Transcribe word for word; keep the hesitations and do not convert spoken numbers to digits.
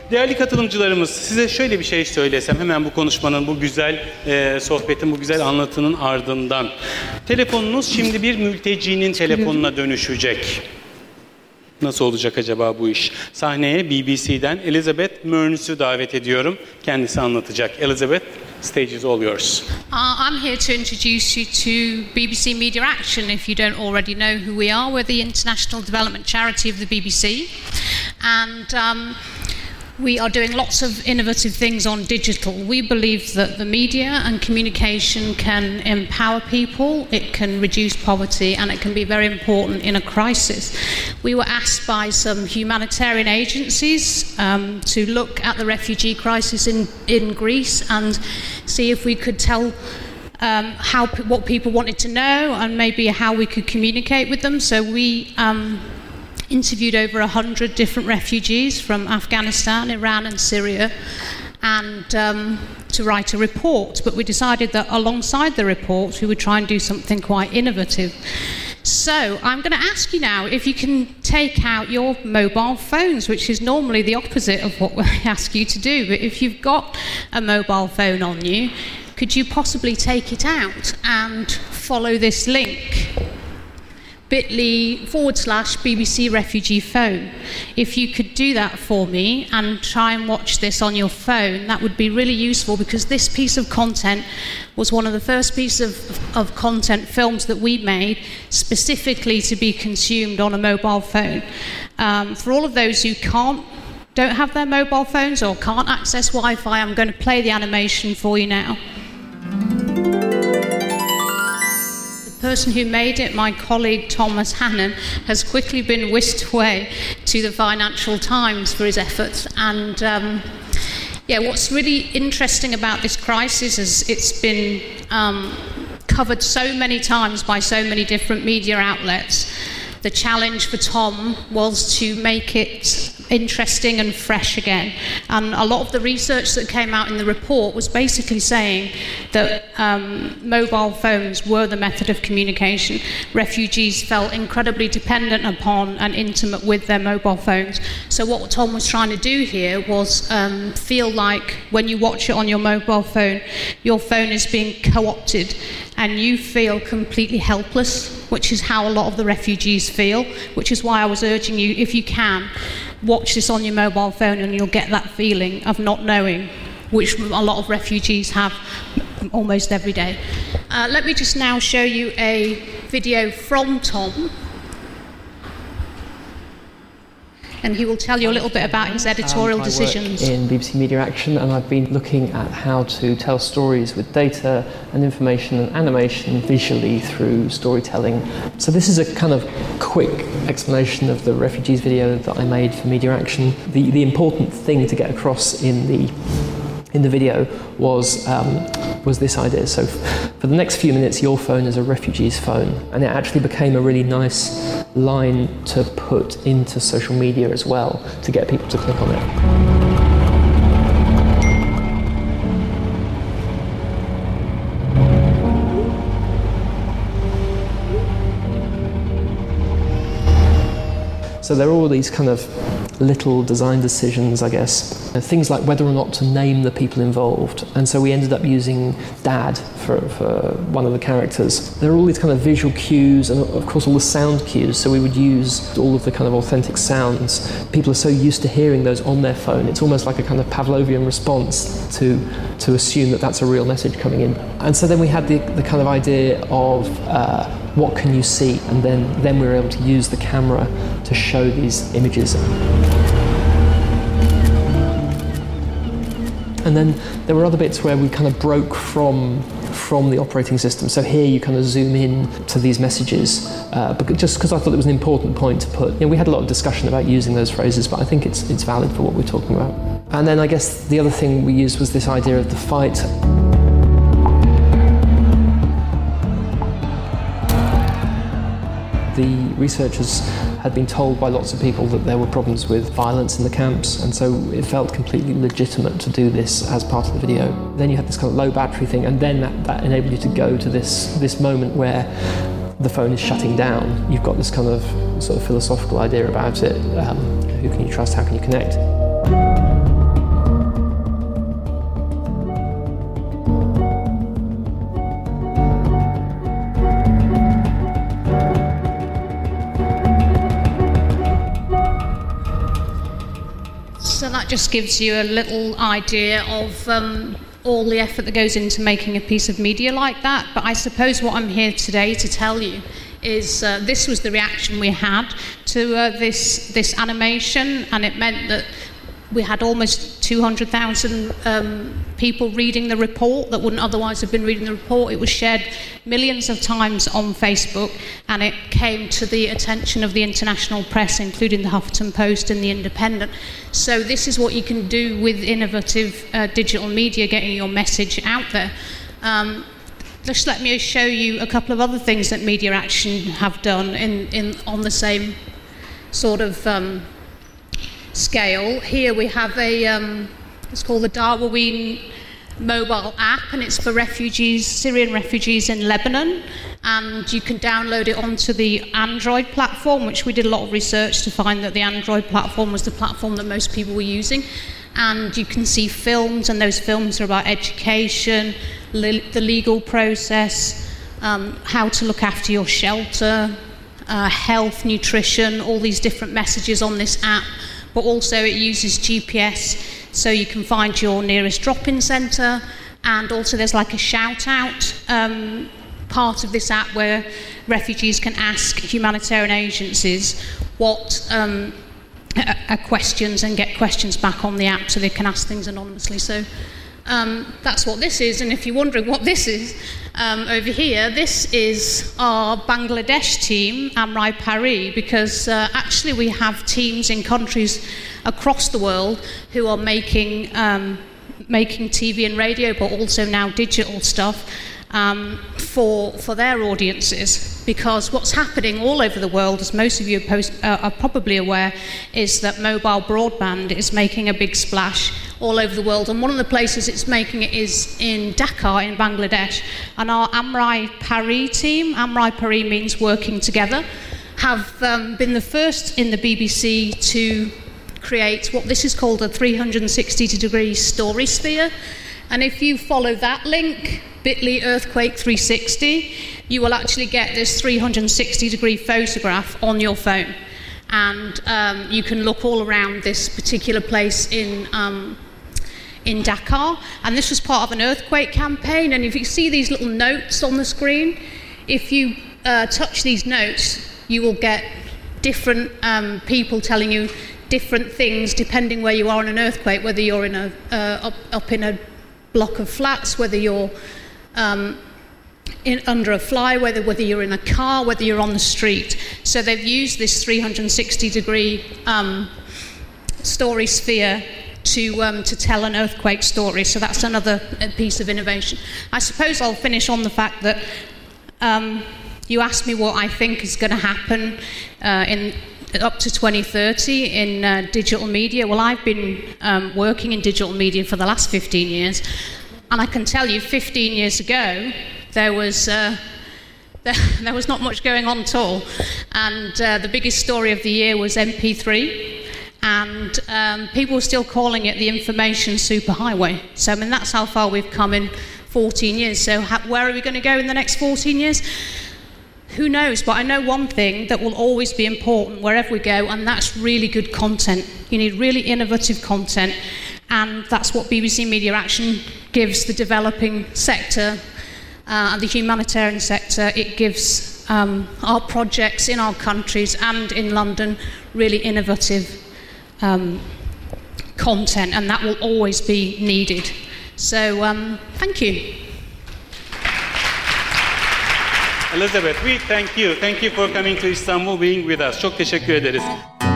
Değerli katılımcılarımız, size şöyle bir şey söylesem hemen bu konuşmanın, bu güzel e, sohbetin, bu güzel anlatının ardından. Telefonunuz şimdi bir mültecinin telefonuna dönüşecek. Nasıl olacak acaba bu iş? Sahneye B B C'den Elizabeth Mearns'u davet ediyorum. Kendisi anlatacak. Elizabeth, stage is all yours. Uh, I'm here to introduce you to B B C Media Action. If you don't already know who we are, we're the international development charity of the B B C. And um, we are doing lots of innovative things on digital. We believe that the media and communication can empower people, it can reduce poverty, and it can be very important in a crisis. We were asked by some humanitarian agencies um, to look at the refugee crisis in, in Greece and see if we could tell um, how what people wanted to know and maybe how we could communicate with them. So we um, interviewed over one hundred different refugees from Afghanistan, Iran and Syria, and um, to write a report. But we decided that alongside the report we would try and do something quite innovative. So I'm going to ask you now if you can take out your mobile phones, which is normally the opposite of what we ask you to do. But if you've got a mobile phone on you, could you possibly take it out and follow this link? bit.ly forward slash BBC refugee phone. If you could do that for me and try and watch this on your phone, that would be really useful, because this piece of content was one of the first pieces of, of content films that we made specifically to be consumed on a mobile phone. Um, for all of those who can't, don't have their mobile phones or can't access Wi-Fi, I'm going to play the animation for you now. The person who made it, my colleague Thomas Hannon, has quickly been whisked away to the Financial Times for his efforts. And um, yeah, what's really interesting about this crisis is it's been um, covered so many times by so many different media outlets. The challenge for Tom was to make it interesting and fresh again. And a lot of the research that came out in the report was basically saying that um, mobile phones were the method of communication. Refugees felt incredibly dependent upon and intimate with their mobile phones. So what Tom was trying to do here was um, feel like when you watch it on your mobile phone, your phone is being co-opted and you feel completely helpless, which is how a lot of the refugees feel, which is why I was urging you, if you can, watch this on your mobile phone and you'll get that feeling of not knowing, which a lot of refugees have almost every day. Uh, let me just now show you a video from Tom, and he will tell you a little bit about his editorial um, I decisions. work in B B C Media Action, and I've been looking at how to tell stories with data and information and animation visually through storytelling. So this is a kind of quick explanation of the refugees video that I made for Media Action. The, the important thing to get across in the in the video was um, was this idea. So f- for the next few minutes, your phone is a refugee's phone, and it actually became a really nice line to put into social media as well, to get people to click on it. So there are all these kind of little design decisions, I guess. Things like whether or not to name the people involved. And so we ended up using Dad for, for one of the characters. There are all these kind of visual cues and of course all the sound cues. So we would use all of the kind of authentic sounds. People are so used to hearing those on their phone. It's almost like a kind of Pavlovian response to, to assume that that's a real message coming in. And so then we had the, the kind of idea of uh, what can you see? And then, then we were able to use the camera to show these images. And then there were other bits where we kind of broke from from the operating system. So here you kind of zoom in to these messages, uh, but just because I thought it was an important point to put. You know, we had a lot of discussion about using those phrases, but I think it's it's valid for what we're talking about. And then I guess the other thing we used was this idea of the fight. The researchers had been told by lots of people that there were problems with violence in the camps, and so it felt completely legitimate to do this as part of the video. Then you had this kind of low battery thing, and then that, that enabled you to go to this, this moment where the phone is shutting down. You've got this kind of sort of philosophical idea about it. Um, who can you trust? How can you connect? that just gives you a little idea of um, all the effort that goes into making a piece of media like that. But I suppose what I'm here today to tell you is uh, this was the reaction we had to uh, this this animation, and it meant that we had almost two hundred thousand um, people reading the report that wouldn't otherwise have been reading the report. It was shared millions of times on Facebook, and it came to the attention of the international press, including the Huffington Post and the Independent. So this is what you can do with innovative uh, digital media, getting your message out there. Um, just let me show you a couple of other things that Media Action have done in, in on the same sort of um, scale. Here we have a, um, it's called the Darwin mobile app, and it's for refugees, Syrian refugees in Lebanon, and you can download it onto the Android platform, which we did a lot of research to find that the Android platform was the platform that most people were using. And you can see films, and those films are about education, le- the legal process, um, how to look after your shelter, uh, health, nutrition, all these different messages on this app. But also it uses G P S, so you can find your nearest drop-in centre, and also there's like a shout-out um, part of this app where refugees can ask humanitarian agencies what um, are questions and get questions back on the app, so they can ask things anonymously. So um, that's what this is. And if you're wondering what this is, um, over here, this is our Bangladesh team, Amrai Paris, because uh, actually we have teams in countries across the world who are making um, making T V and radio, but also now digital stuff um, for for their audiences. Because what's happening all over the world, as most of you are, post, uh, are probably aware, is that mobile broadband is making a big splash all over the world. And one of the places it's making it is in Dhaka in Bangladesh. And our Amrai Paris team, Amrai Paris means working together, have um, been the first in the B B C to create what this is called a three hundred sixty degree story sphere. And if you follow that link, bit.ly earthquake three sixty, you will actually get this three hundred sixty degree photograph on your phone. And um, you can look all around this particular place in um, in Dhaka. And this was part of an earthquake campaign. And if you see these little notes on the screen, if you uh, touch these notes, you will get different um, people telling you different things depending where you are in an earthquake, whether you're in a uh, up, up in a block of flats, whether you're um, in, under a fly, whether whether you're in a car, whether you're on the street. So they've used this three hundred sixty degree um, story sphere to um, to tell an earthquake story. So that's another piece of innovation. I suppose I'll finish on the fact that um, you asked me what I think is going to happen uh, in up to twenty thirty in uh, digital media. Well, I've been um, working in digital media for the last fifteen years, and I can tell you fifteen years ago there was uh, there, there was not much going on at all, and uh, the biggest story of the year was M P three, and um, people were still calling it the information superhighway. So I mean, that's how far we've come in fourteen years. So how, where are we going to go in the next fourteen years? Who knows? But I know one thing that will always be important wherever we go, and that's really good content. You need really innovative content, and that's what B B C Media Action gives the developing sector uh, and the humanitarian sector. It gives um, our projects in our countries and in London really innovative um, content, and that will always be needed. So, um, thank you. Elizabeth, we thank you. Thank you for coming to Istanbul, being with us. Çok teşekkür ederiz.